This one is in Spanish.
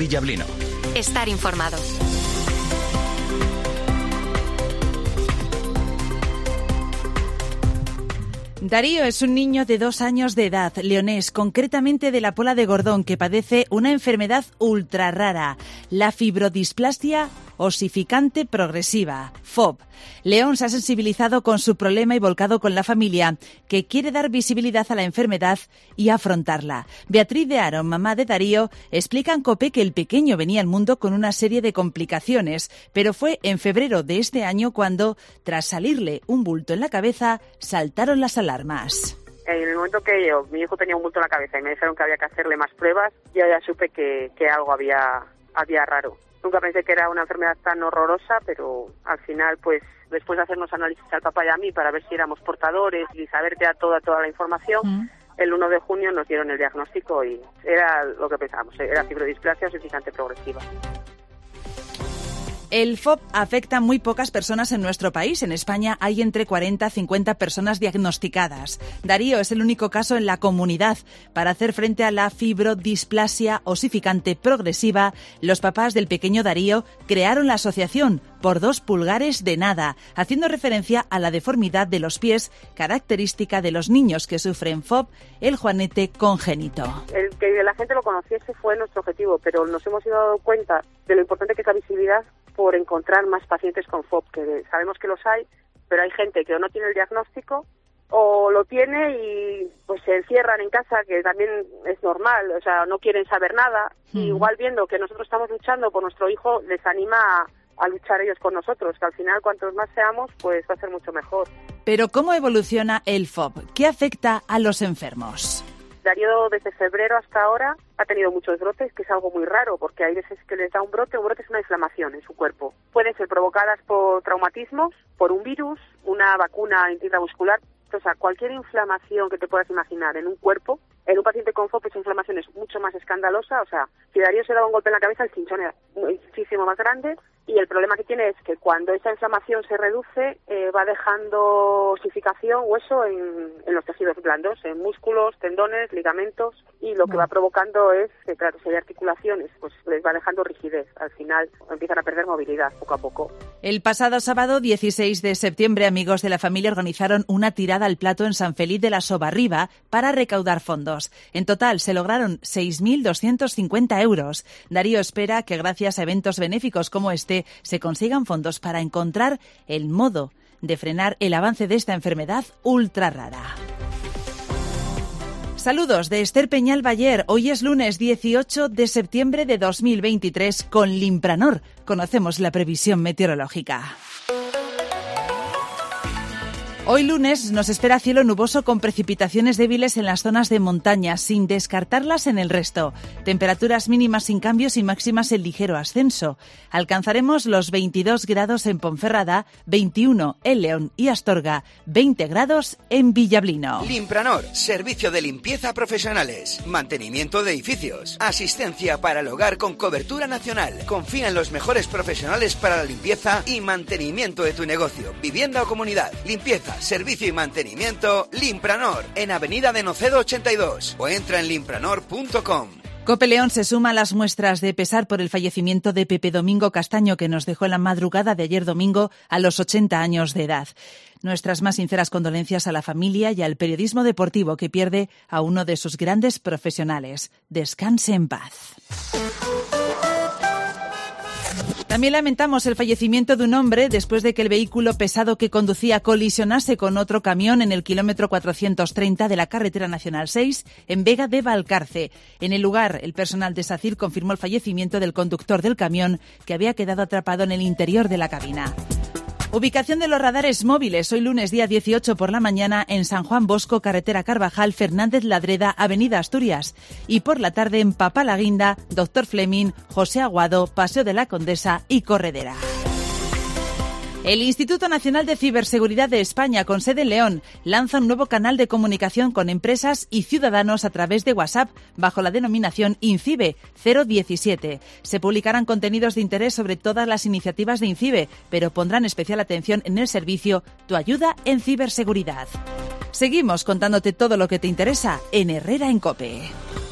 Villablino. Estar informado. Darío es un niño de 2 años de edad, leonés, concretamente de la Pola de Gordón, que padece una enfermedad ultra rara, la fibrodisplasia osificante progresiva, FOP. León se ha sensibilizado con su problema y volcado con la familia, que quiere dar visibilidad a la enfermedad y afrontarla. Beatriz de Aro, mamá de Darío, explica en COPE que el pequeño venía al mundo con una serie de complicaciones, pero fue en febrero de este año cuando, tras salirle un bulto en la cabeza, saltaron las alarmas. En el momento que mi hijo tenía un bulto en la cabeza y me dijeron que había que hacerle más pruebas, yo ya supe que algo había raro. Nunca pensé que era una enfermedad tan horrorosa, pero al final, pues, después de hacernos análisis al papá y a mí para ver si éramos portadores y saber ya toda la información, el 1 de junio nos dieron el diagnóstico y era lo que pensábamos, era fibrodisplasia osificante progresiva. El FOP afecta a muy pocas personas en nuestro país. En España hay entre 40 y 50 personas diagnosticadas. Darío es el único caso en la comunidad. Para hacer frente a la fibrodisplasia osificante progresiva, los papás del pequeño Darío crearon la asociación Por 2 pulgares de nada, haciendo referencia a la deformidad de los pies, característica de los niños que sufren FOP, el juanete congénito. El que la gente lo conociese fue nuestro objetivo, pero nos hemos dado cuenta de lo importante que es la visibilidad por encontrar más pacientes con FOP, que sabemos que los hay, pero hay gente que o no tiene el diagnóstico o lo tiene y pues se encierran en casa, que también es normal, o sea, no quieren saber nada. Y igual viendo que nosotros estamos luchando por nuestro hijo, les anima a luchar ellos con nosotros, que al final cuantos más seamos, pues va a ser mucho mejor. Pero ¿cómo evoluciona el FOP? ¿Qué afecta a los enfermos? Darío desde febrero hasta ahora ha tenido muchos brotes, que es algo muy raro, porque hay veces que les da un brote es una inflamación en su cuerpo. Pueden ser provocadas por traumatismos, por un virus, una vacuna intramuscular, o sea, cualquier inflamación que te puedas imaginar en un cuerpo. En un paciente con FOP esa inflamación es mucho más escandalosa, o sea, si Darío se daba un golpe en la cabeza, el chinchón era muchísimo más grande, y el problema que tiene es que cuando esa inflamación se reduce, va dejando osificación, hueso en los tejidos blandos, en músculos, tendones, ligamentos, y lo que va provocando es que, claro, si hay articulaciones, pues les va dejando rigidez. Al final empiezan a perder movilidad poco a poco. El pasado sábado 16 de septiembre, amigos de la familia organizaron una tirada al plato en San Feliz de la Sobarriba para recaudar fondos. En total se lograron 6.250 euros. Darío espera que gracias a eventos benéficos como este se consigan fondos para encontrar el modo de frenar el avance de esta enfermedad ultra rara. Saludos de Esther Peñal Bayer. Hoy es lunes 18 de septiembre de 2023 con Limpranor. Conocemos la previsión meteorológica. Hoy lunes nos espera cielo nuboso con precipitaciones débiles en las zonas de montaña, sin descartarlas en el resto. Temperaturas mínimas sin cambios y máximas en ligero ascenso. Alcanzaremos los 22 grados en Ponferrada, 21 en León y Astorga, 20 grados en Villablino. Limpranor, servicio de limpieza profesionales, mantenimiento de edificios, asistencia para el hogar con cobertura nacional. Confía en los mejores profesionales para la limpieza y mantenimiento de tu negocio, vivienda o comunidad. Limpieza, servicio y mantenimiento, Limpranor, en Avenida de Nocedo 82, o entra en limpranor.com. COPE León se suma a las muestras de pesar por el fallecimiento de Pepe Domingo Castaño, que nos dejó en la madrugada de ayer domingo a los 80 años de edad. Nuestras más sinceras condolencias a la familia y al periodismo deportivo que pierde a uno de sus grandes profesionales. Descanse en paz. También lamentamos el fallecimiento de un hombre después de que el vehículo pesado que conducía colisionase con otro camión en el kilómetro 430 de la carretera nacional 6 en Vega de Valcarce. En el lugar, el personal de SACIR confirmó el fallecimiento del conductor del camión, que había quedado atrapado en el interior de la cabina. Ubicación de los radares móviles. Hoy lunes día 18 por la mañana en San Juan Bosco, carretera Carvajal, Fernández Ladreda, avenida Asturias. Y por la tarde en Papalaguinda, Doctor Fleming, José Aguado, Paseo de la Condesa y Corredera. El Instituto Nacional de Ciberseguridad de España, con sede en León, lanza un nuevo canal de comunicación con empresas y ciudadanos a través de WhatsApp, bajo la denominación INCIBE 017. Se publicarán contenidos de interés sobre todas las iniciativas de INCIBE, pero pondrán especial atención en el servicio Tu ayuda en ciberseguridad. Seguimos contándote todo lo que te interesa en Herrera en COPE.